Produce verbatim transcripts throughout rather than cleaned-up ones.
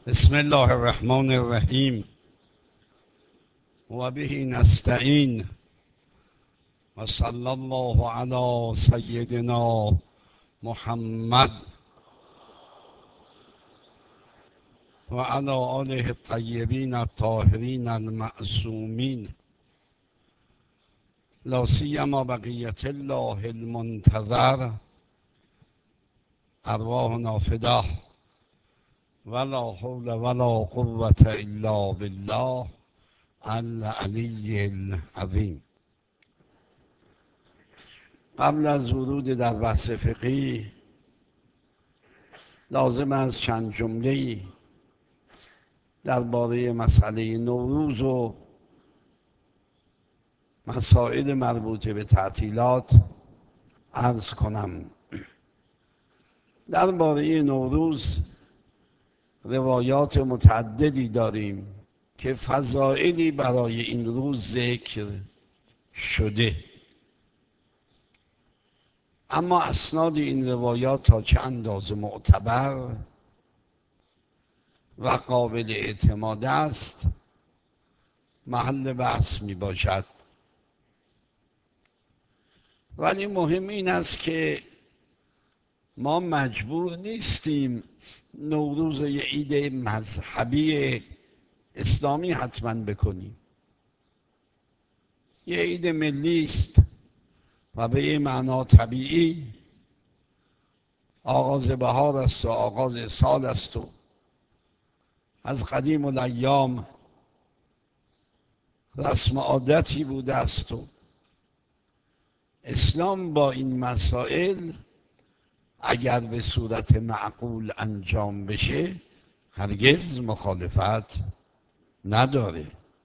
بسم الله الرحمن الرحیم و به نستعین و صلی الله علی سیدنا محمد و علی آله الطیبین الطاهرین المعصومین لا سیما بقیت الله المنتظر ارواحنا فداه ولا حول ولا قوة الا بالله العلی العظیم. قبل از ورود در بحث فقهی لازم است چند جمله‌ای درباره مسئله نوروز و مسائل مربوطه به تعطیلات عرض کنم. درباره نوروز روایات متعددی داریم که فضائلی برای این روز ذکر شده، اما اسناد این روایات تا چه اندازه معتبر و قابل اعتماد است محل بحث می باشد. ولی مهم این است که ما مجبور نیستیم نوروز و یه عید مذهبی اسلامی حتما بکنیم. یه عید ملی است و به یه معنا طبیعی آغاز بهار است و آغاز سال است و از قدیم الایام رسم عادتی بوده است و اسلام با این مسائل اگر به صورت معقول انجام بشه هرگز مخالفت نداره.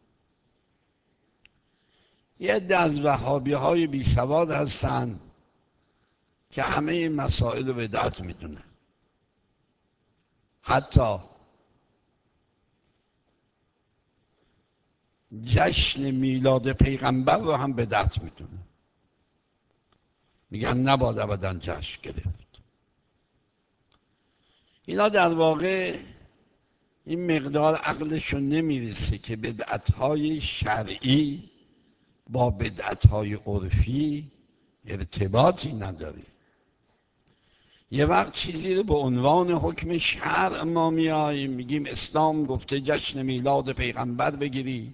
یه عده از وهابی های بی سواد هستن که همه این مسائل رو بدعت میدونن، حتی جشن میلاد پیغمبر رو هم بدعت میدونن، میگن نباید ابدا جشن گرفت. اینا در واقع این مقدار عقلشون نمیرسه که بدعت‌های شرعی با بدعت‌های عرفی ارتباطی نداره. یه وقت چیزی رو به عنوان حکم شرع ما میاییم میگیم اسلام گفته جشن میلاد پیغمبر بگیری،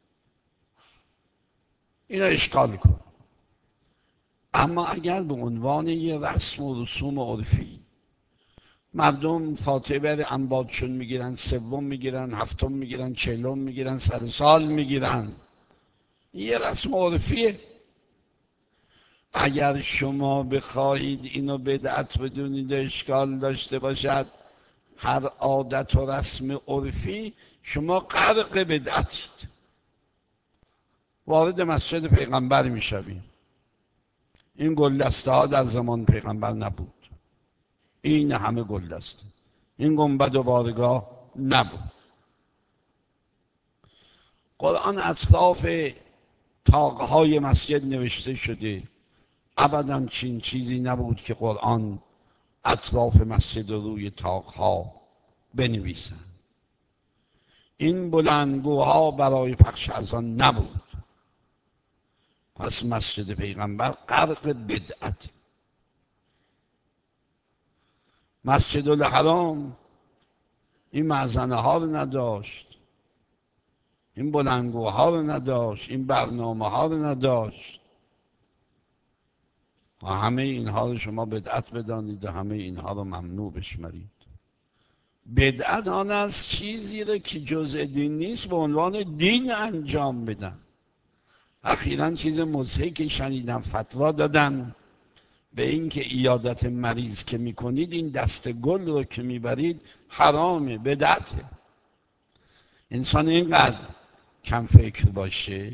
اینا اشکال کن. اما اگر به عنوان یه رسم و رسوم عرفی مردم فاتحه بر انبادشون میگیرن، سوم میگیرن، هفتم میگیرن، چهلم میگیرن، سر سال میگیرن، یه رسم عرفیه. اگر شما بخواهید اینو بدعت بدونید اشکال داشته باشد، هر عادت و رسم عرفی شما غرق بدعتید، وارد مسجد پیغمبر میشوید. این گلدسته ها در زمان پیغمبر نبود، این همه گلدسته، این گنبد و بارگاه نبود. قرآن اطراف طاقهای مسجد نوشته شده، ابدا چین چیزی نبود که قرآن اطراف مسجد رو روی طاقها بنویسن. این بلندگوها برای پخش اذان نبود. پس مسجد پیغمبر غرق بدعت. مسجد الحرام این معزنه ها رو نداشت، این بلندگوها رو نداشت، این برنامه ها رو نداشت. و همه اینها رو شما بدعت بدانید و همه اینها رو ممنوع بشمارید. بدعت آن است چیزی رو که جزء دین نیست به عنوان دین انجام بدن. اخیراً چیز مضحکی شنیدم، فتوا دادن به این که عیادت مریض که میکنید این دست گل رو که میبرید حرامه، بدعته. انسان اینقدر کم فکر باشه.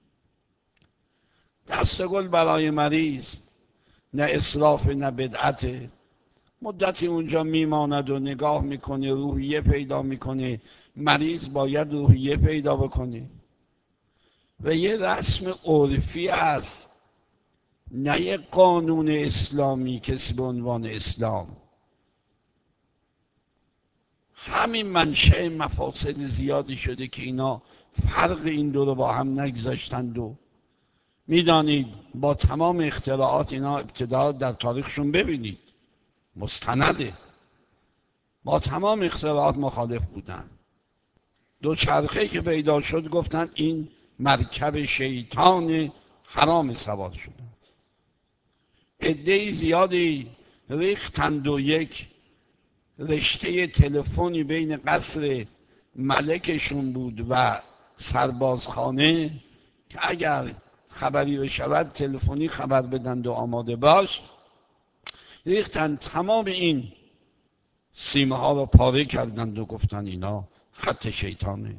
دست گل برای مریض نه اسراف نه بدعته. مدتی اونجا میماند و نگاه میکنه، روحیه پیدا میکنه. مریض باید روحیه پیدا بکنه و یه رسم عرفی است، نه یه قانون اسلامی کسی به عنوان اسلام. همین منشأ مفاسد زیادی شده که اینا فرق این دو رو با هم نگذاشتند و میدانید با تمام اختراعات اینا ابتدا در تاریخشون ببینید مستنده، با تمام اختراعات مخالف بودن. دو چرخه که پیدا شد گفتن این مرکب شیطان حرام سوار شدن. عده زیادی ریختند و یک رشته تلفنی بین قصر ملکشون بود و سربازخانه که اگر خبری بشود تلفنی خبر بدند و آماده باش. ریختند تمام این سیمه ها رو پاره کردند و گفتند اینا خط شیطانه.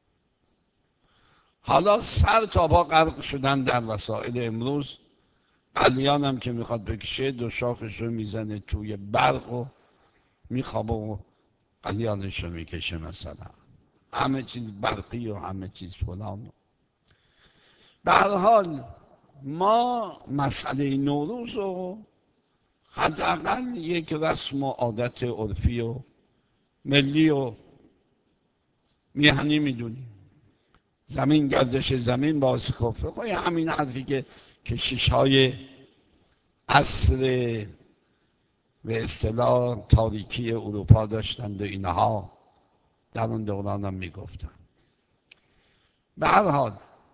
حالا سر تا پا غرق شدن در وسایل امروز. قلیان هم که میخواد بکشه دو شاخش رو میزنه توی برق و میخوابه و قلیانش رو میکشه مثلا. همه چیز برقی و همه چیز فلان. به هر حال ما مسئله نوروز رو حداقل یک رسم و عادت عرفی و ملی و میهنی میدونیم. زمین گردش زمین باعث کفر. خواهی همین حرفی که کشیش‌های عصر به اصطلاح تاریکی اروپا داشتند و اینها در اون دوران هم میگفتن. به هر حال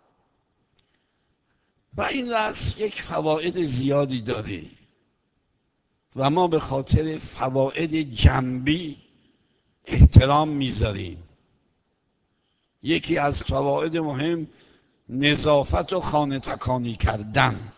و این رسم یک فواید زیادی داره و ما به خاطر فواید جنبی احترام میذاریم. یکی از فواید مهم نظافت و خانه تکانی کردن.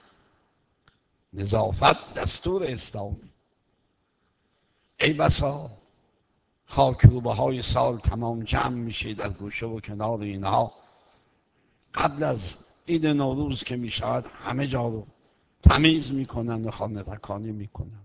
نظافت دستور اسلامی. ای بسا خاکروبه های سال تمام جمع میشه در گوشه و کنار اینها، قبل از عید نوروز که میشود همه جا رو تمیز میکنن و خانه تکانی میکنن.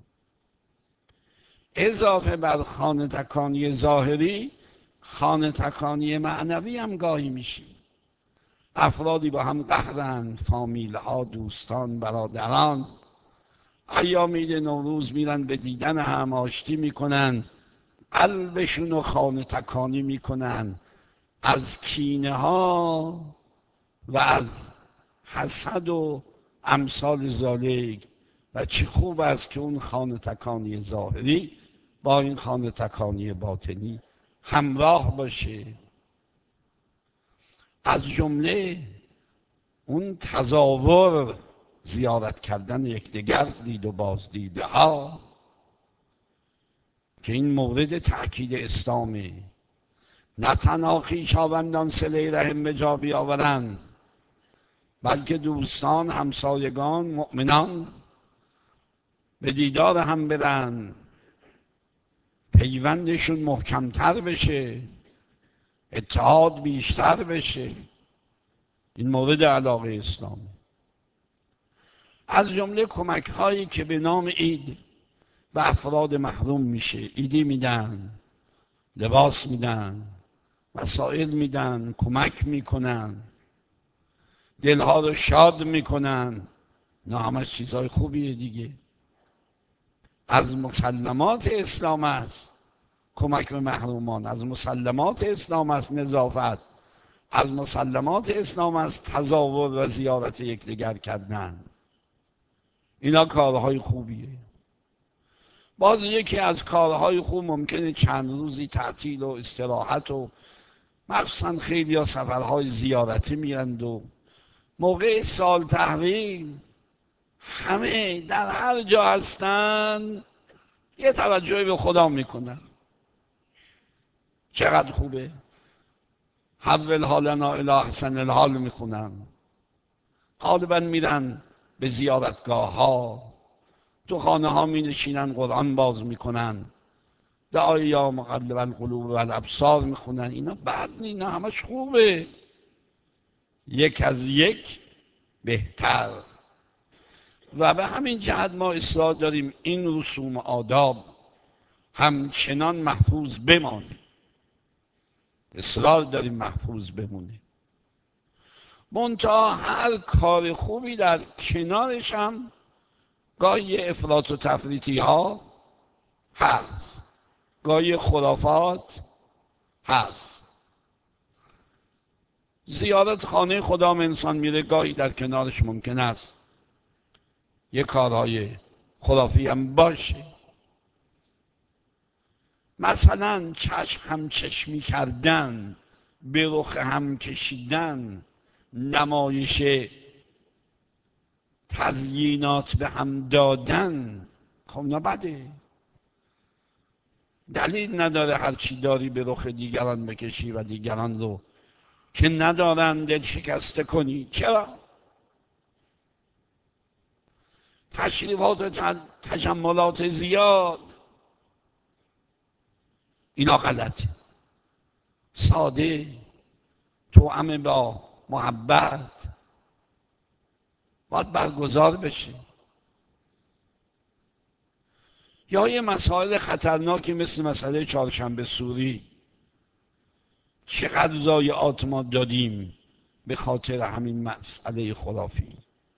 اضافه بر خانه تکانی ظاهری، خانه تکانی معنوی هم گاهی میشه. افرادی با هم قهرند، فامیل ها، دوستان، برادران، ایام عید نوروز میرن به دیدن هم، آشتی میکنن، قلبشون رو خانه تکانی میکنن از کینه ها و از حسد و امثال ذالک. و چه خوب است که اون خانه تکانی ظاهری با این خانه تکانی باطنی همراه باشه. از جمله اون تظاهر، زیارت کردن یکدیگر، دید و بازدیده ها که این مورد تأکید اسلامه. نه تنها خویشاوندان صله رحم به جا بیاورند، بلکه دوستان، همسایگان، مؤمنان به دیدار هم برن، پیوندشون محکمتر بشه، اتحاد بیشتر بشه. این مورد علاقه اسلامی. از جمله کمک هایی که به نام عید به افراد محروم میشه. عیدی میدن، لباس میدن، وسایل میدن، کمک میکنن، دلها رو شاد میکنن. نه همه چیزهای خوبیه دیگه. از مسلمات اسلام است کمک به محرومان، از مسلمات اسلام است نظافت، از مسلمات اسلام است تظاهر و زیارت یکدیگر کردن. اینا کارهای خوبیه. باز یکی از کارهای خوب ممکنه چند روزی تعطیل و استراحت و مخصوصا خیلی ها سفرهای زیارتی میرند و موقع سال تحویل همه در هر جا هستن یه توجهی به خدا میکنن. چقدر خوبه. حول حالنا الی احسن الحال میخونن. غالبا میرن به زیارتگاه ها، تو خانه ها می نشینن، قرآن باز میکنن، دعای یا مقلب القلوب و الابصار میخونن. اینا بعد اینا همش خوبه، یک از یک بهتر. و به همین جهت ما اصرار داریم این رسوم آداب همچنان محفوظ بمانه. اصرار داریم محفوظ بمونه. منتها هر کار خوبی در کنارش هم گاهی افراط و تفریطی ها هست، گاهی خرافات، هست. زیارت خانه خدا انسان میره، گاهی در کنارش ممکن است یه کارهای خرافی هم باشه. مثلا چشم هم چشمی کردن، به رخ هم کشیدن، نمایش تزیینات به هم دادن، خب نه بده. دلیل نداره هر چی داری به رخ دیگران بکشی و دیگران رو که ندارن دل شکسته کنی. چرا؟ تشریفات و تجملات زیاد اینا غلطه. ساده، توأم با محبت باید برگزار بشه. یا یه مسائل خطرناکی مثل مسئله چهارشنبه سوری، چقدر ضایعات ما دادیم به خاطر همین مسئله خرافی.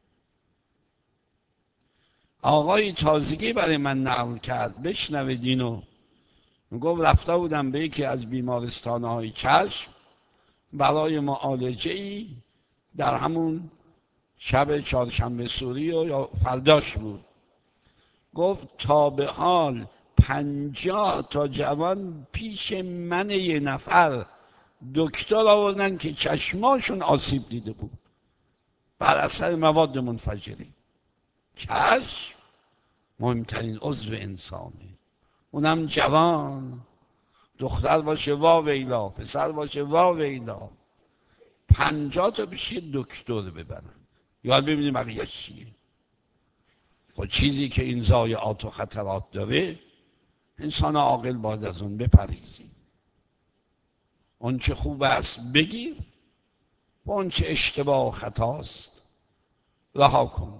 آقای تازگی برای من نقل کرد، بشنوید اینو. میگفت رفته بودم به یکی از بیمارستان‌های چشم برای معالجه‌ای، در همون شب چهارشنبه سوری و یا فرداش بود. گفت تا به حال پنجاه تا جوان پیش من یه نفر دکتر آوردن که چشماشون آسیب دیده بود بر اثر مواد منفجره. چشم مهمترین عضو انسانه، اونم جوان. دختر باشه وا ویلا، پسر باشه وا ویلا. پنجاه تا پیش دکتر ببرن. یاد ببینیم بقیه چیه. خب چیزی که این ضایعات و خطرات داره، انسان عاقل باید از اون بپریزی. اون چه خوب است بگیر و اون چه اشتباه و خطاست رها کن.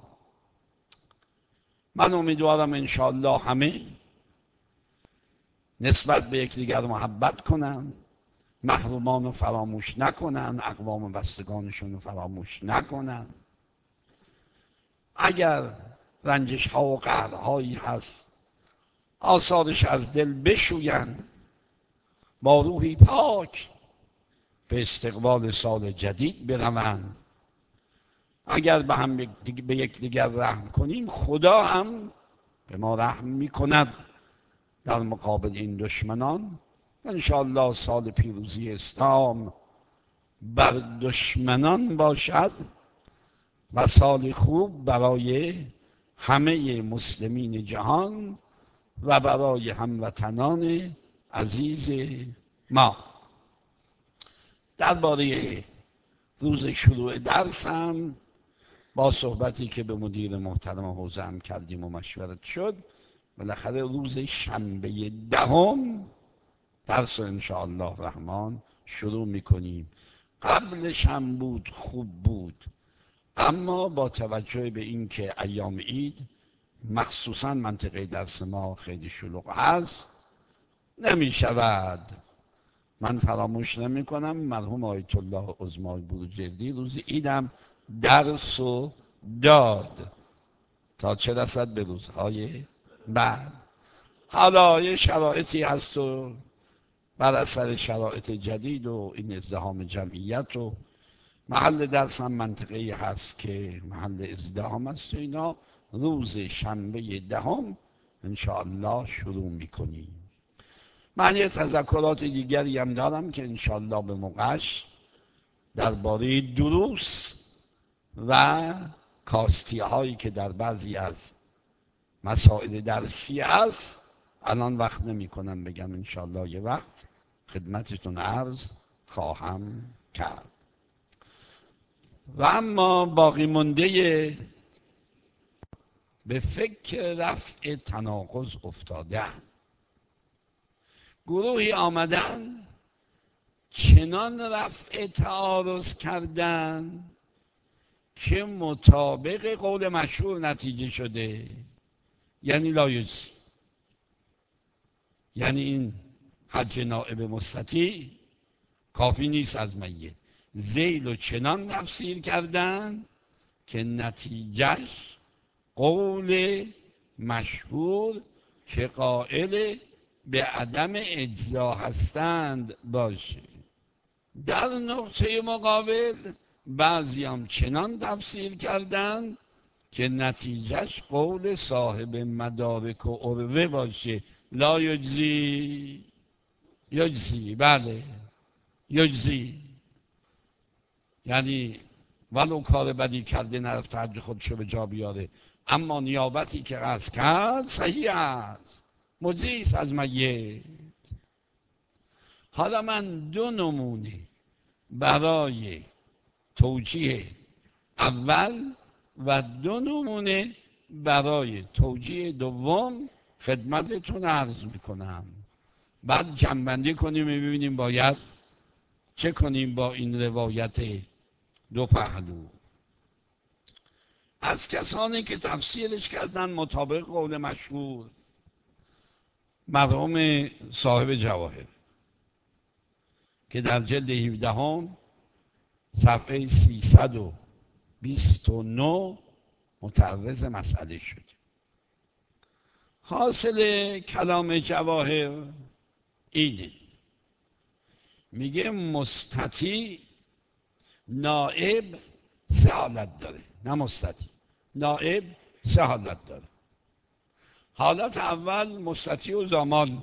من امیدوارم انشاءالله همه نسبت به یکدیگر محبت کنن، محرومان رو فراموش نکنن، اقوام بستگانشون رو فراموش نکنن. اگر رنجش ها و قهرهایی هست آثارش از دل بشوین، با روحی پاک به استقبال سال جدید بروند. اگر به هم به یکدیگر رحم کنیم، خدا هم به ما رحم میکند در مقابل این دشمنان. انشاءالله سال پیروزی اسلام بر دشمنان باشد و سال خوب برای همه مسلمین جهان و برای هموطنان عزیز ما. درباره روز شروع درسم با صحبتی که به مدیر محترم حوزه هم کردیم و مشورت شد، بالاخره روز شنبه دهم درس انشاءالله رحمان شروع میکنیم. قبلش هم بود، خوب بود، اما با توجه به این که ایام عید مخصوصا منطقه درس ما خیلی شلوغ است، نمی شود. من فراموش نمی کنم مرحوم آیت الله عظمای بروجردی روز عیدم درس و داد تا چه رسد به روزهای بعد. حالا یه شرایطی هست و بر اثر شرایط جدید و این ازدحام جمعیت و محل درس هم منطقه‌ای هست که محل ازدحام است و اینا، روز شنبه دهم انشاءالله شروع میکنیم. من یه تذکرات دیگری هم دارم که انشاءالله به موقعش درباره دروس و کاستی هایی که در بعضی از مسائل درسی هست الان وقت نمی کنم بگم، انشاءالله یه وقت خدمتتون عرض خواهم کرد. و اما باقی مونده به فکر رفع تناقض افتادن. گروهی آمدن چنان رفع تعارض کردن که مطابق قول مشهور نتیجه شده، یعنی لایجزی، یعنی این حج نائب مستطیع کافی نیست از میت، ذیل و چنان تفسیر کردن که نتیجهش قول مشهور که قائل به عدم اجزا هستند باشه. در نقطه مقابل بعضی هم چنان تفسیر کردند که نتیجهش قول صاحب مدارک و عروه باشه، لا یجزی یجزی بله یجزی، یعنی ولو کار بدی کرده نرفت حج خودشو به جا بیاره، اما نیابتی که قصد کرد صحیح است، مجزی است از میت. حالا من دو نمونه برای توجیه اول و دو نمونه برای توجیه دوم خدمتتون عرض میکنم، بعد جمع‌بندی کنیم ببینیم باید چه کنیم با این روایت دو پهلو. از کسانی که تفسیرش کردن مطابق قول مشهور مرحوم صاحب جواهر که در جلد هفدهم صفحه سیصد و بیست و نه متعرض مسئله شد. حاصل کلام جواهر اینه، میگه مستطیع نائب سه حالت داره، نه مستطیع، نائب سه حالت داره. حالت اول مستطیع و زمان،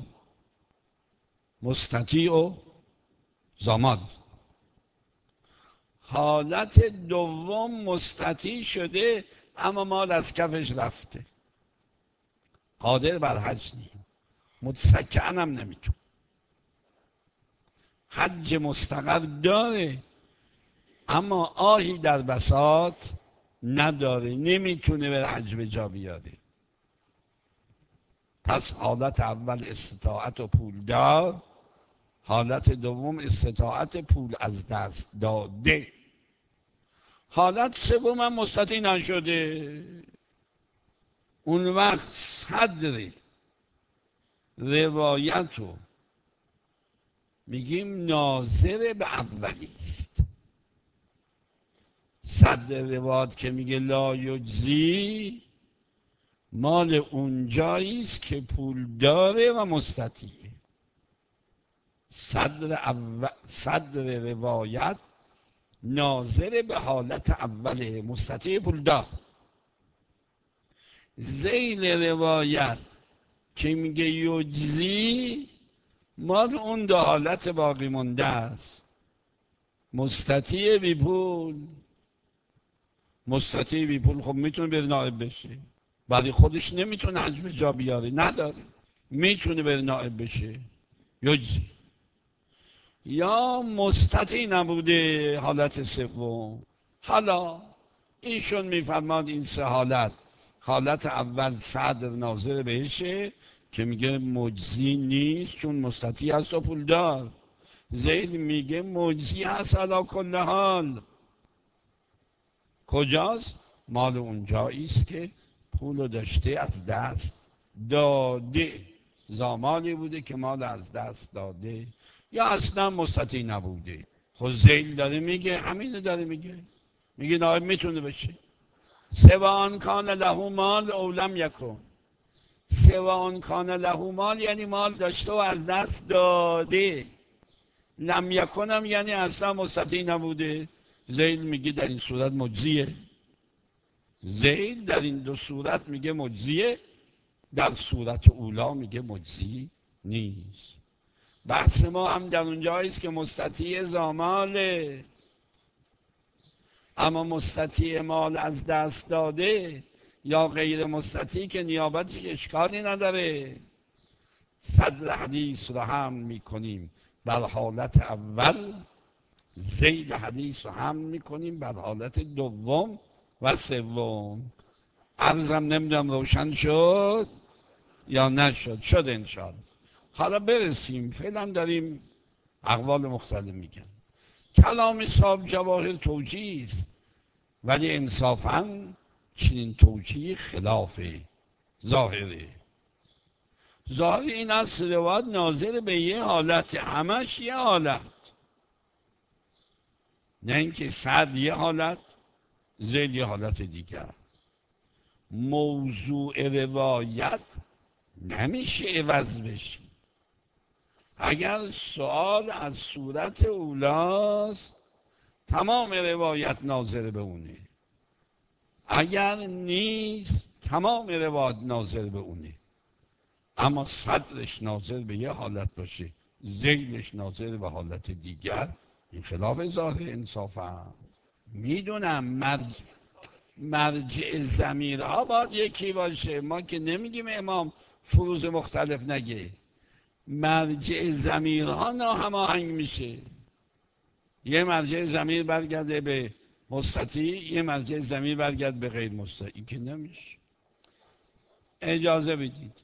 مستطیع و زمان. حالت دوم مستطیع شده اما مال از کفش رفته، قادر بر حج نیم، متسکن هم نمیتون، حج مستقر داره اما آهی در بساط نداره، نمیتونه به حج به جا بیاره. پس حالت اول استطاعت و پول دار، حالت دوم استطاعت پول از دست داده. حالت سوم هم مستطیع نشده، اون وقت صدر روایت رو میگیم ناظر به اولی است. صدر روایت که میگه لا یجزی مال اونجایی است که پول داره و مستطیعه. صدر, اول صدر روایت ناظر به حالت اوله، مستطیع پول دار. ذیل روایت که میگه یجزی مال اون دو حالت باقی مونده است، مستطیع بی پول. مستطیع بی پول خب میتونه بره نائب بشه، ولی خودش نمیتونه حج به جا بیاره، نداره، میتونه بره نائب بشه یجزی. یا مستطیع نبوده حالت سوم. حالا ایشون میفرماد این سه حالت، حالت اول صدر ناظر بهشه که میگه مجزی نیست چون مستطیع هست و پول دار. زید میگه مجزی هست علی کل حال. کجاست؟ مال اونجایی است که پول داشته از دست داده، زامالی بوده که مال از دست داده یا اصلا مستطیع نبوده. خود زیل داره میگه همینه، داره میگه میگه نائب میتونه بشه. سوان کان له مال او لم یکن، سوان کان له مال یعنی مال داشته و از دست داده، لم یکنم یعنی اصلا مستطیع نبوده. زیل میگه در این صورت مجزیه. زیل در این دو صورت میگه مجزیه، در صورت اولا میگه مجزی نیست. بحث ما هم در اونجاییست که مستطیع زاماله، اما مستطیع مال از دست داده یا غیر مستطیع که نیابتش اشکالی نداره. صدر حدیث رو هم میکنیم بر حالت اول، ذیل حدیث رو هم میکنیم بر حالت دوم و سوم. عرضم نمیدونم روشن شد یا نشد؟ شد انشاءالله. حالا برسیم، فعلا داریم اقوال مختلف میگن. کلام صاحب جواهر توجیه است، ولی انصافاً چنین توجیه خلاف ظاهره. ظاهر این است روایت ناظر به یه حالت، همش یه حالت، نه اینکه صد یه حالت ذیل یه حالت دیگر. موضوع روایت نمیشه عوض بشه. اگر سؤال از صورت اولاست تمام روایت ناظر به اونه، اگر نیست تمام روایت ناظر به اونه. اما صدرش ناظر به یه حالت باشه، ذیلش ناظر به حالت دیگر، این خلاف ظاهر انصاف هم. میدونم مرج... مرجع ضمیرها باید یکی باشه، ما که نمیگیم امام فروض مختلف نگه، مرجع ضمیرها ناهماهنگ میشه. یه مرجع ضمیر برگرده به مستطیع، یه مرجع ضمیر برگرده به غیر مستطیع، که نمیشه. اجازه بدید.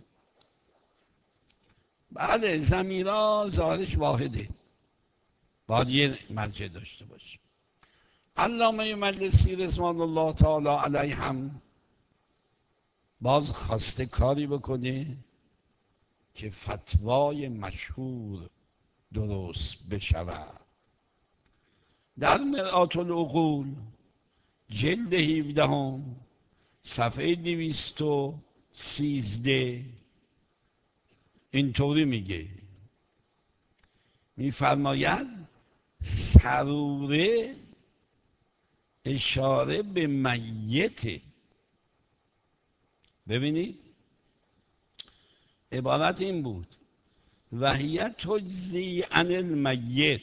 بله ضمیرها ظاهرش واحده، باید یه مرجع داشته باشه. علامه مجلسی رضوان الله تعالی علیه هم باز خواسته کاری بکنه که فتوای مشهور درست بشود. در مرآت العقول جلد هفده صفحه دویست و سیزده اینطوری میگه، میفرماید سروره اشاره به میت. ببینید عبارت این بود وحیت تجزی عن المیت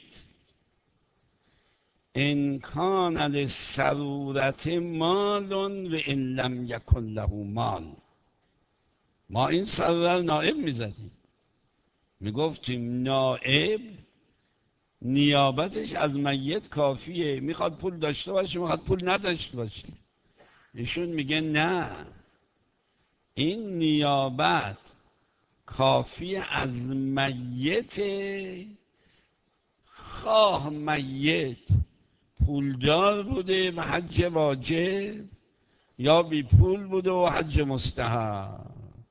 ان کان للسرورت مال و ان لم یکن له مال. ما این سروره نائب میزدیم، میگفتیم نائب نیابتش از میت کافیه، میخواد پول داشته باشه میخواد پول نداشته باشه. ایشون میگه نه، این نیابت کافی از میت، خواه میت پولدار بوده و حج واجب یا بی پول بوده و حج مستحب.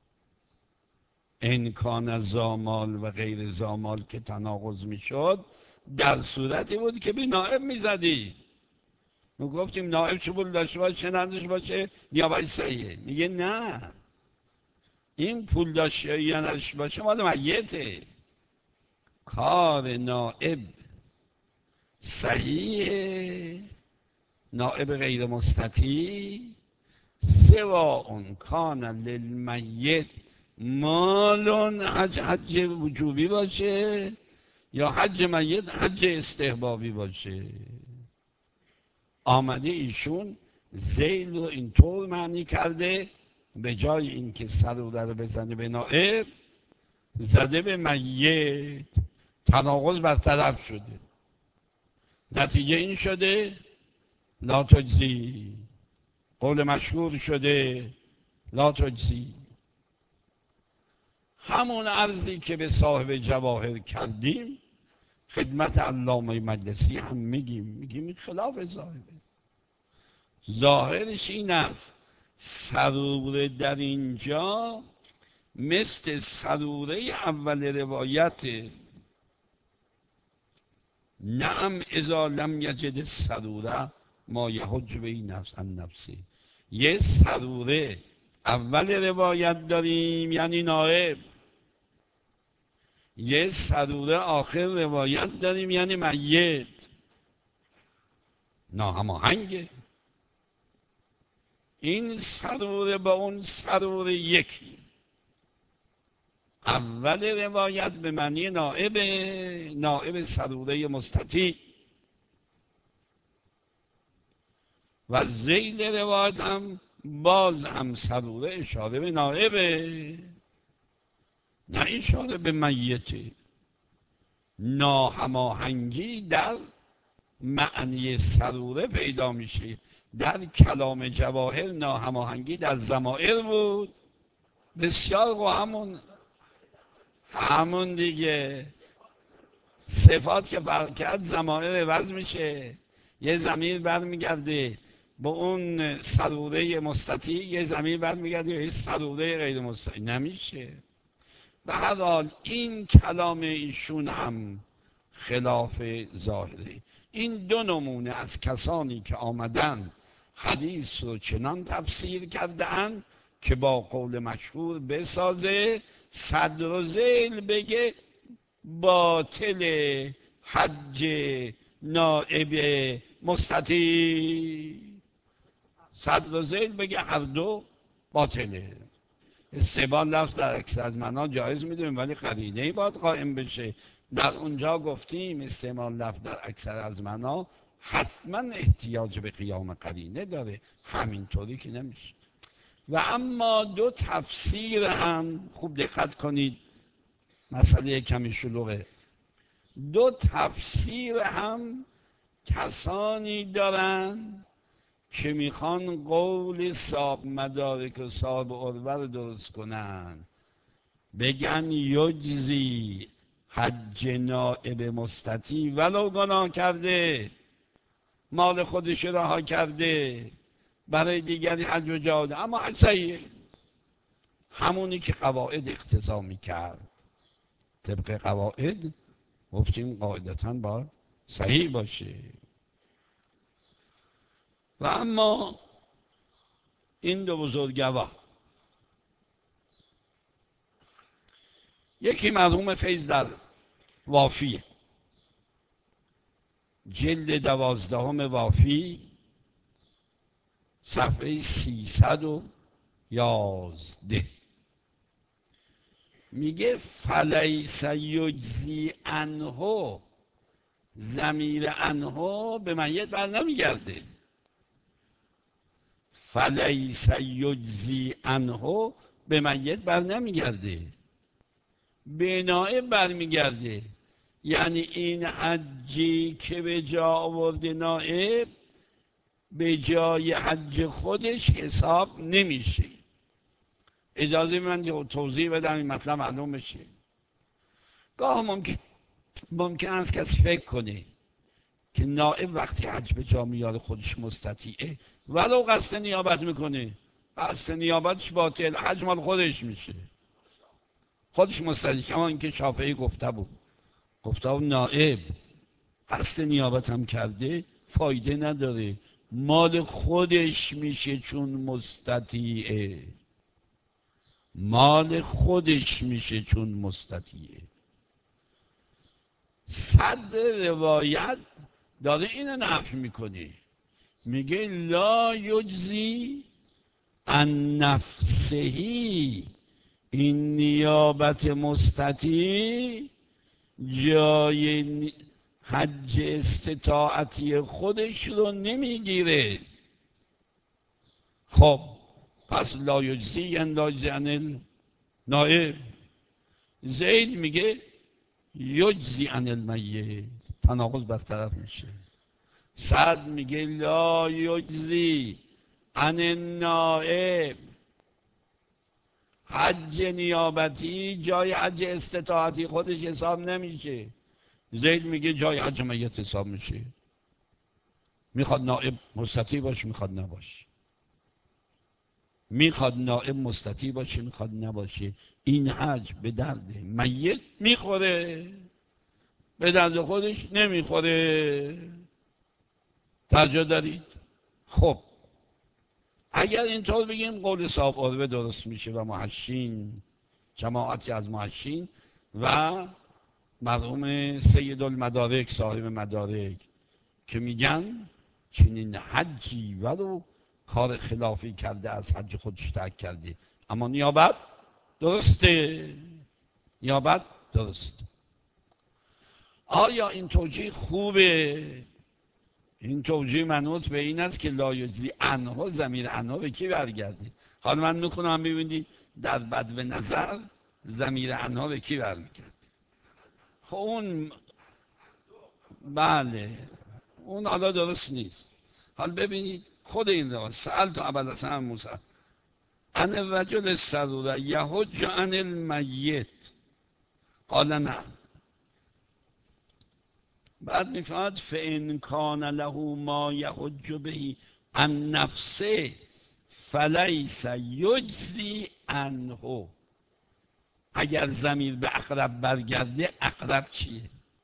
این کان زامال و غیر زامال که تناقض میشد در صورتی بود که به نائب میزدی. ما گفتیم نائب چه پول داشته باشه چه نداشته باشه نیابت صحیحه. میگه نه، این پول داشته یا نداشته باشه مال میته، کار نائب صحیحه، نائب غیر مستطیع سواء کان للمیت مالون، حج حج وجوبی باشه یا حج میت حج استحبابی باشه. آمده ایشون ذیل رو اینطور معنی کرده به جای اینکه سروره رو بزنه به نائب زده به میت، تناقض برطرف شده. نتیجه این شده لا تجزی، قول مشهور شده لا تجزی. همون عرضی که به صاحب جواهر کردیم خدمت علامه مجلسی هم میگیم، میگیم این خلاف ظاهره. ظاهرش این است سروره در اینجا مثل سروره اول روایت نعم اذا لم یجد سروره ما یحج به این نفس ان نفسی. یه سروره اول روایت داریم یعنی نائب، یه سروره آخر روایت داریم یعنی میت. ناهماهنگه این سروره با اون سروره یکی. اول روایت به معنی نائب، نائب سروره مستطیع، و ذیل روایت هم باز هم سروره اشاره به نائبه نه اشاره به میته. ناهماهنگی در معنی سروره پیدا میشه. در کلام جواهر ناهماهنگی در ضمائر بود. بسیار و همون همون دیگه صفات که فرق کرد ضمائر عوض میشه. یه ضمیر برمیگرده به اون سروره مستطیع، یه ضمیر برمیگرده به سروره غیر مستطیع، نمیشه. به هر حال این کلام ایشون هم خلاف ظاهره. این دو نمونه از کسانی که آمدن حدیث رو چنان تفسیر کردن که با قول مشهور بسازه، صدر و ذیل بگه باطل حج نائب مستطیع؟ صدر زید بگه هر دو باطله. استعمال لفظ در اکثر از معنا جایز میدونیم، ولی قرینه ای باید قائم بشه. در اونجا گفتیم استعمال لفظ در اکثر از معنا حتما احتیاج به قیام قرینه داره، همینطوری که نمیشه. و اما دو تفسیر هم، خوب دقت کنید مسئله کمی شلوغه، دو تفسیر هم کسانی دارن که میخوان قول صاحب مدارک و صاحب عروه رو درست کنن، بگن یجزی حج نائب مستطیع ولو گناه کرده، مال خودش رها کرده، برای دیگری حج و جهاد، اما حج صحیحه، همونی که قواعد اقتضا میکرد. طبق قواعد گفتیم قاعدتاً باید صحیح باشه. و اما این دو بزرگوار، یکی مرحوم فیض در وافی، جلد دوازدهم وافی، صفحه سیصد و یازده، میگه فلیس یجزی عنه، ضمیر عنه به میت بر نمیگرده. فلیس یجزی عنه به میت بر نمیگرده، به نائب برمیگرده. یعنی این حجی که به جا آورده نائب به جای حج خودش حساب نمیشه. اجازه من توضیح بدم این مطلب معلوم بشه. گاه ممکن ممکن است کسی فکر کنه که نائب وقتی حج به جا میاره خودش مستطیعه، ولو قصد نیابت میکنه، قصد نیابتش باطل، حج مال خودش میشه، خودش مستطیع. کما اینکه شافعی گفته بود، گفته بود نائب قصد نیابت هم کرده فایده نداره، مال خودش میشه چون مستطیعه، مال خودش میشه چون مستطیعه. صدر روایت داره اینو نفی میکنه، میگه لا یجزی عن نفسهی، این نیابت مستطیع جای حج استطاعتی خودش رو نمیگیره. خب پس لا یجزی یعنی لا یجزی عن النائب. زید میگه یجزی عن المیت، تناقض برطرف میشه. سعد میگه لا یجزی عن النائب، حج نیابتی جای حج استطاعتی خودش حساب نمیشه. زید میگه جای حج میت حساب میشه، میخواد نائب مستطیع باشه میخواد نباشه، میخواد نائب مستطیع باشه میخواد نباشه، این حج به درد میت میخوره، به درد خودش نمیخوره. توجه دارید؟ خب اگر اینطور بگیم قول صاحب عروه درست میشه و محشین، جماعتی از محشین و مرحوم سید المدارک صاحب مدارک که میگن چنین حجی ولو کار خلافی کرده از حج خودش ترک کرده، اما نیابت درسته، نیابت درست. آیا این توجیه خوبه؟ این توجیه منوط به این است که لا یجزی عنه، ضمیر عنه به کی برگرده؟ حالا من میخونم ببینید در بدو نظر ضمیر عنه به کی برمیگرده. خب اون بله اون حالا درست نیست. حالا ببینید خود این رو سأل تو ابو الحسن موسی عن الرجل السرور یحج عن المیت قال نه، بعد میفرماید فإن کان له ما یحج به عن نفسه فلیس یجزی عنه. اگر ضمیر به اقرب برگرده، اقرب چیه؟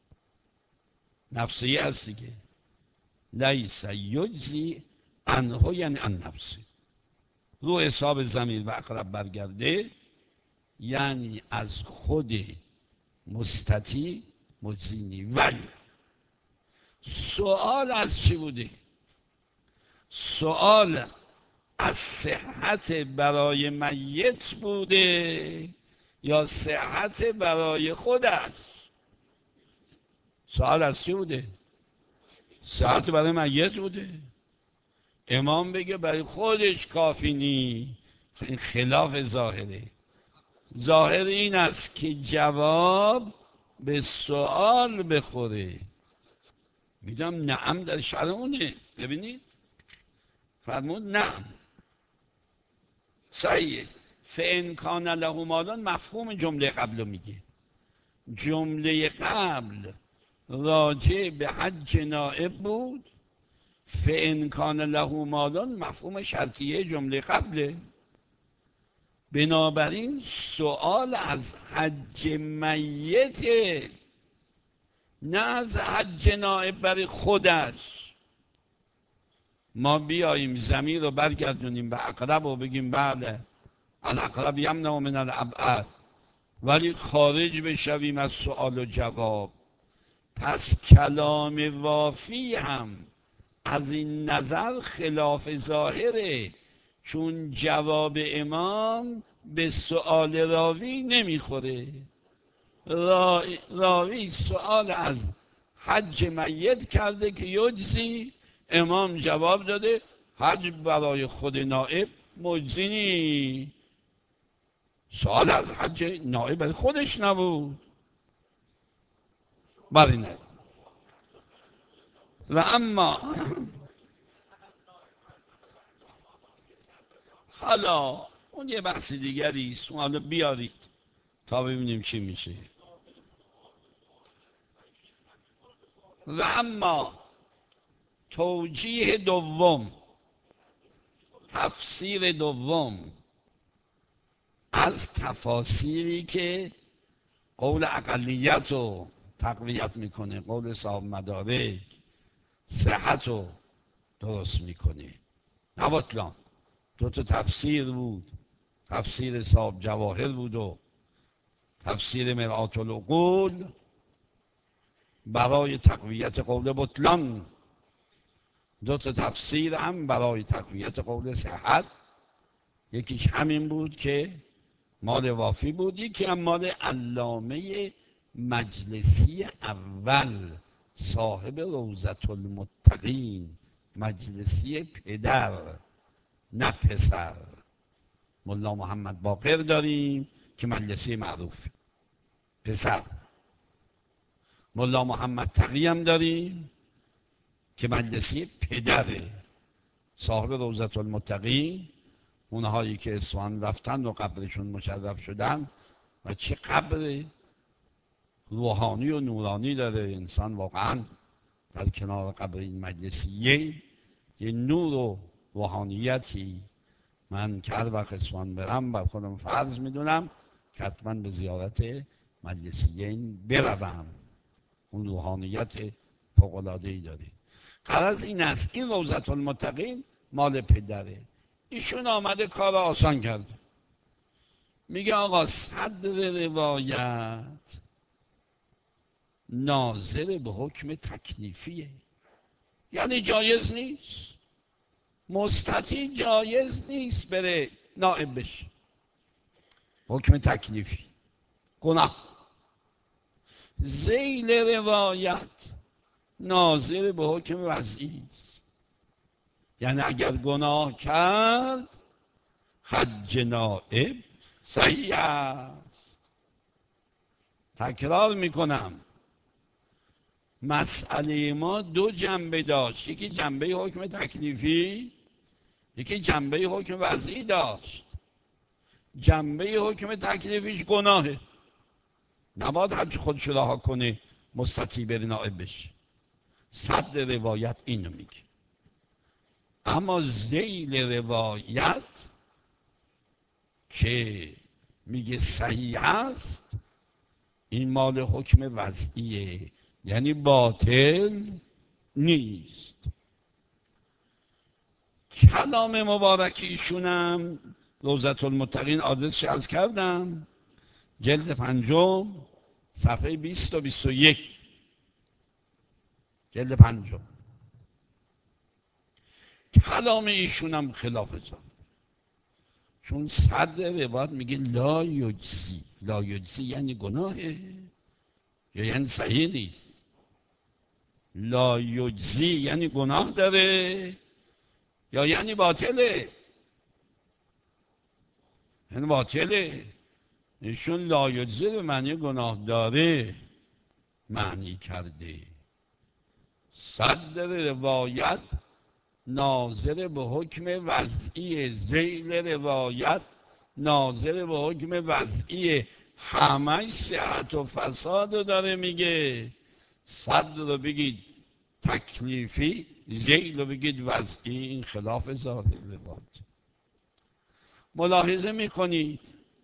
نفسی هست دیگه. لیس یجزی عنه یعنی عن نفسه. رو حساب ضمیر به اقرب برگرده یعنی از خود مستطیع مجزی. ولی سوال از چی بوده؟ سوال از صحت برای میت بوده یا صحت برای خودش؟ سوال از چی بوده؟ صحت برای میت بوده. امام بگه برای خودش کافی نی، این خلاف ظاهره. ظاهر این است که جواب به سوال بخوره. میدونم نعم در شرعونه. ببینید فرمود نعم صحیح. فإن کان له مالان مفهوم جمله قبل میگه. جمله قبل راجع به حج نائب بود. فإن کان له مالان مفهوم شرطیه جمله قبله. بنابراین سوال از حج میت، نه از حج نائب برای خودش. ما بیاییم زمین رو برگردونیم به اقرب و بگیم بله الاقرب یمنع من الابعد، ولی خارج بشویم از سوال و جواب. پس کلام وافی هم از این نظر خلاف ظاهره، چون جواب امام به سؤال راوی نمیخوره. را... راوی سؤال از حج میت کرده که یجزی، امام جواب داده حج برای خود نائب مجزی نی. سؤال از حج نائب برای خودش نبود. برای نه. و اما حالا اون یه بحث دیگری است، حالا بیارید تا ببینیم چی میشه. و اما توجیه دوم، تفسیر دوم از تفاسیری که قول اقلیت رو تقویت میکنه، قول صاحب مدارک صحت رو درست میکنه. نباطلان دو تا تفسیر بود، تفسیر صاحب جواهر بود و تفسیر مرآت العقول برای تقویت قول بطلان. دو تا تفسیر هم برای تقویت قول صحت. یکیش همین بود که مال وافی بود، یکی هم مال علامه مجلسی اول صاحب روضة المتقین، مجلسی پدر نه پسر. ملا محمد باقر داریم که مجلسی معروف پسر، ملا محمد تقی هم داریم که مجلسی پدره صاحب روضة المتقین. اونهایی که اصفهان رفتن و قبرشون مشرف شدن و چه قبر روحانی و نورانی داره. انسان واقعا در کنار قبر این مجلسیه یه نور و روحانیتی. من که هر وقت اصفهان برم بر خودم فرض میدونم که حتما به زیارت مجلسیه این بروم. اون روحانیت فوق‌العاده‌ای داره. غرض این است این روضة المتقین مال پدره. ایشون آمده کار آسان کرده. میگه آقا صدر روایت ناظر به حکم تکلیفیه، یعنی جایز نیست، مستطیع جایز نیست بره نائب بشه. حکم تکلیفی گناه. ذیل روایت ناظر به حکم وضعی است، یعنی اگر گناه کرد حج نائب صحیح است. تکرار میکنم مسئله ما دو جنبه داشت، یکی جنبه حکم تکلیفی، یکی جنبه حکم وضعی داشت. جنبه حکم تکلیفیش گناهه، نباید حج خودش رها کنه مستطیع بره نائب بشه. صدر روایت اینو میگه. اما ذیل روایت که میگه صحیح است، این مال حکم وضعیه، یعنی باطل نیست. کلام مبارک ایشونم روضة المتقین آدرسش عرض کردم، جلد پنجم صفحه بیست و بیست و یک جلد پنجم. کلام ایشون هم خلاف ظاهر، چون صدر روایت میگه لا یجزی. لا یجزی یعنی گناهه یا یعنی صحیح نیست؟ لا یجزی یعنی گناه داره یا یعنی باطله؟ یعنی باطله. ایشون لا یجزی به معنی گناه داره معنی کرده. صدر روایت ناظر به حکم وضعی، ذیل روایت ناظر به حکم وضعی، همه صحت و فساد رو داره میگه. صدر رو بگید تکلیفی، ذیل رو بگید وضعی، این خلاف ظاهر روایت. ملاحظه میکنید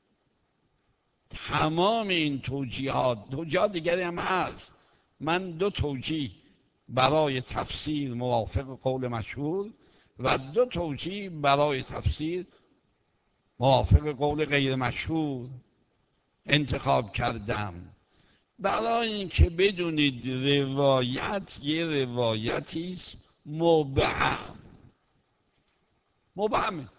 تمام این توجیهات، توجیهات دیگری هم هست، من دو توجیه برای تفسیر موافق قول مشهور و دو توجیه برای تفسیر موافق قول غیر مشهور انتخاب کردم، برای اینکه بدونید روایت یه روایتی است مبهم. مبهمه،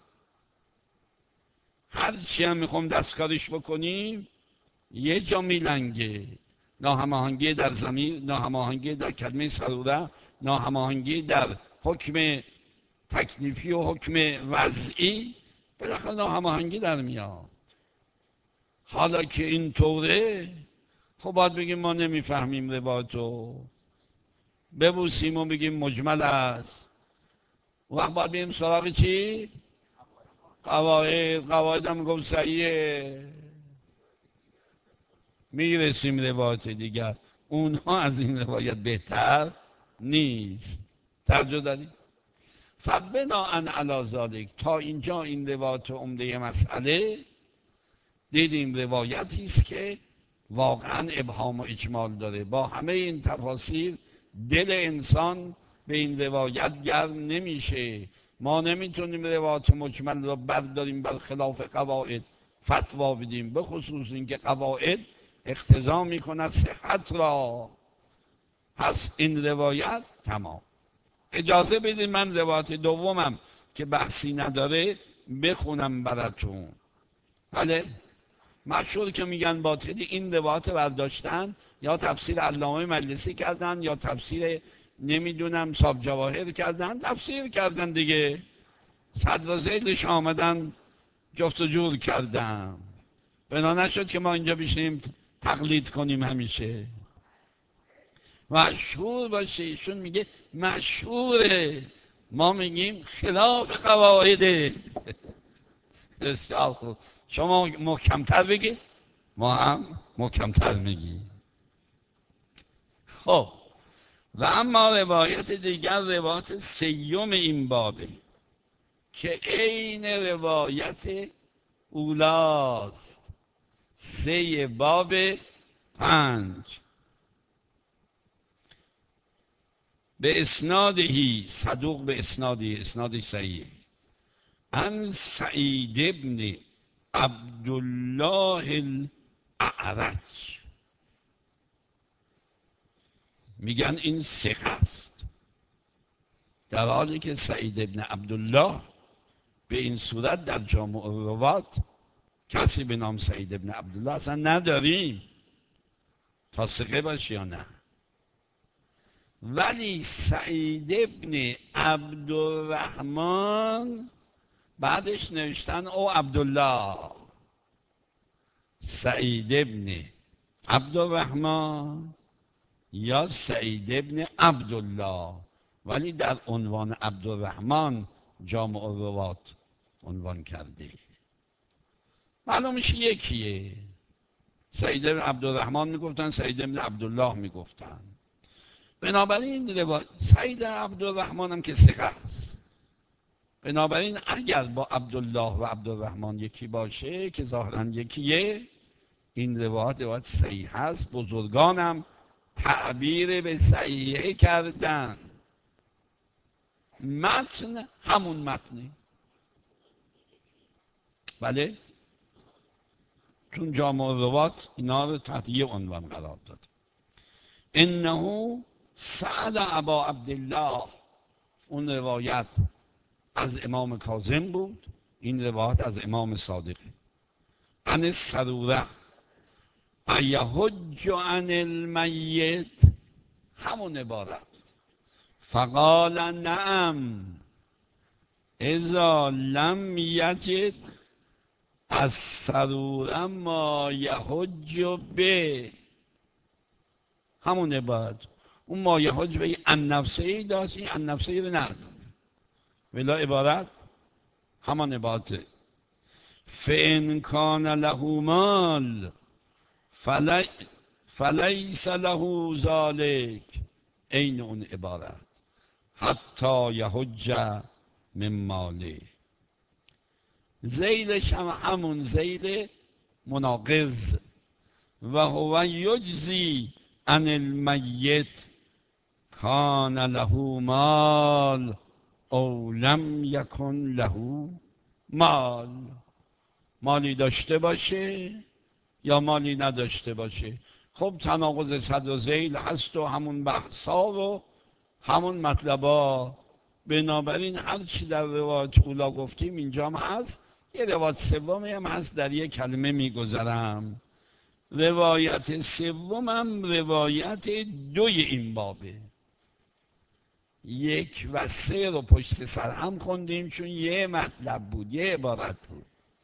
هرچی هم میخوام دستکارش بکنیم یه جا میلنگه. ناهماهنگی در ضمیر، ناهماهنگی در کلمه ضروره، ناهماهنگی در حکم تکلیفی و حکم وضعی، بالاخره ناهماهنگی در میاد. حالا که اینطوره خب باید بگیم ما نمیفهمیم روایتو، ببوسیم و بگیم مجمل است. وقت باید بگیم سراغ چی؟ قواعد. قواعد هم گفت صحیحه، میرسیم روایت دیگر، اونها از این روایت بهتر نیست. توجه دارید؟ فبناء علی ذلک، تا اینجا این روایت عمده مسئله دیدیم روایتی است که واقعا ابهام و اجمال داره. با همه این تفاصیل دل انسان به این روایت گرم نمیشه. ما نمیتونیم روایت مجمل را برداریم بر خلاف قواعد فتوا بدیم، به خصوص اینکه قواعد اقتضا میکند صحت را. پس این روایت تمام. اجازه بدید من روایت دومم که بحثی نداره بخونم براتون. بله، مشهور که میگن باطلی، این روایت برداشتن یا تفسیر علامه مجلسی کردن یا تفسیر نمیدونم صاحب جواهر کردن، تفسیر کردن دیگه، صدر ذیلش آمدن جفت و جور کردن. بنا نشد که ما اینجا بشیم تقلید کنیم همیشه. مشهور باشه، ایشون میگه مشهوره، ما میگیم خلاف قواعده. بسیار خوب، شما محکمتر بگید، ما هم محکمتر میگیم. خب و اما روایت دیگر، روایت سیوم این بابه که عین روایت اولاست، سه باب پنج، به اسنادهی صدوق، به اسنادی اسنادی صحیح، عن سعید ابن عبدالله الاعرج. میگن این ثقه است، در حالی که سعید ابن عبدالله به این صورت در جامع الروات کسی به نام سعید ابن عبدالله اصلا نداریم، تا ثقه باشه یا نه. ولی سعید ابن عبدالرحمن بعدش نوشتن او عبدالله، سعید ابن عبدالرحمن یا سعید ابن عبدالله، ولی در عنوان عبدالرحمن جامع الروات عنوان کرده. معلومش یکیه، سعید ابن عبدالرحمن میگفتن، سعید ابن عبدالله میگفتن. بنابراین روایت سعید عبدالرحمن هم که ثقه است، بنابراین اگر با عبدالله و عبدالرحمن یکی باشه که ظاهرا یکیه، این روایت روایت صحیح هست. بزرگانم تعبیر به صحیحه کردن، متن همون متنه. بله چون جامع الروات اینا رو تحت یه عنوان قرار داد. انه سأل ابا عبدالله، اون روایت از امام کاظم بود، این روایت از امام صادقه. عن السروره ایحج عن المیت، همون عبارت. فقال نعم اذا لم یجد السروره ما یحج به، همون عبارت. اون ما یحج به ان نفسه ای داشت، این ان نفسه ای رو نداره، ولی عبارت همان عبارته. فإن کان له مال فلی فلیس له ذلک، این اون عبارت، حتی یحج من ماله. زیلش هم همون زیل مناقض. و هو یجزی عن المیت کان له مال او لم یکن له مال، مالی داشته باشه یا مالی نداشته باشه. خب تناقض صدر و ذیل هست و همون بحثا و همون مطلبا. بنابراین هر چی در روایت اولا گفتیم اینجا هم هست. یه روایت سومی هم هست، در یک کلمه میگذرم. روایت سومم روایت دوی این بابه. یک و سه رو پشت سر هم خوندیم چون یه مطلب بود، یه عبارت بود.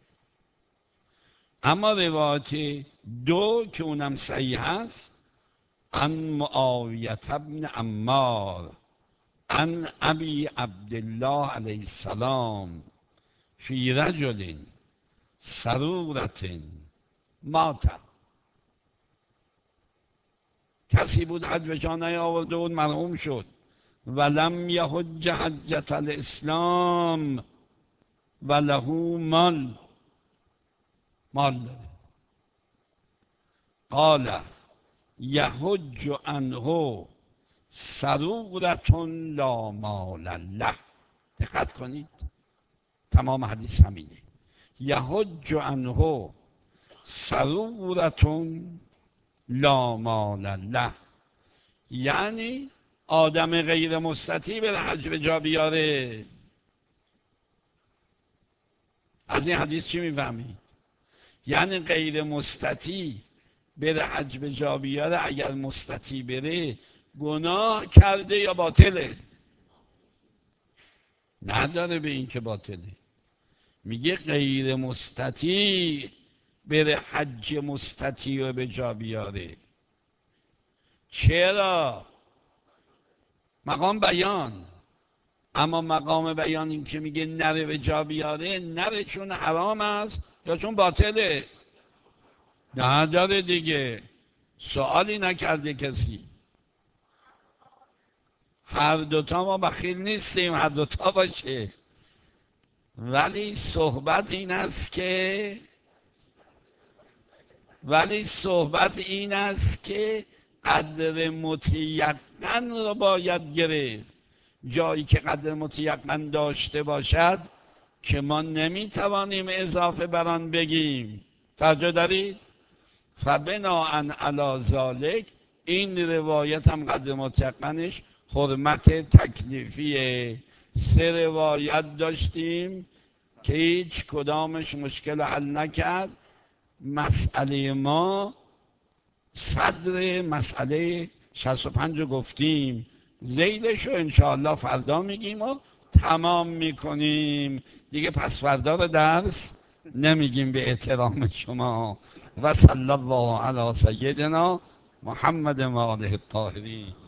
اما روایت دو که اونم صحیح هست، عن معاویه ابن عمار عن ابی عبدالله علیه السلام فی رجل سرورت مات. کسی بود حج به جا نیاورده بود، مرحوم شد. ولم یحج حجة الاسلام وله مال، مال. قال یحج عنه سرورة لا مال له. دقت کنید، تمام حدیث همینه. یحج عنه سرورة لا مال له، یعنی آدم غیر مستطیع به حج به جا بیاره. از این حدیث چی میفهمید؟ یعنی غیر مستطیع بره حج به جا بیاره، اگر مستطیع بره گناه کرده یا باطله؟ نداره به این که باطله. میگه غیر مستطیع بره حج مستطیع رو به جا بیاره. چرا؟ مقام بیان. اما مقام بیان این که میگه نره به جا بیاره، نره چون حرام است یا چون باطله؟ نداره دیگه. سوالی نکرده کسی. هر دوتا ما بخیل نیستیم، هر دوتا باشه. ولی صحبت این است که ولی صحبت این است که قدر متیقن رو باید گرفت. جایی که قدر متیقن داشته باشد که ما نمیتوانیم اضافه بران بگیم. توجه دارید؟ فبناء علی ذلک، این روایت هم قدر متیقنش حرمت تکلیفیه. سه روایت داشتیم که هیچ کدامش مشکل حل نکرد. مسئله ما صدر مسئله شصت و پنج رو گفتیم، ذیلش رو انشاءالله فردا میگیم و تمام میکنیم دیگه. پس فردا رو درس نمیگیم به احترام شما. و صلی الله علی سیدنا محمد و آله الطاهرین.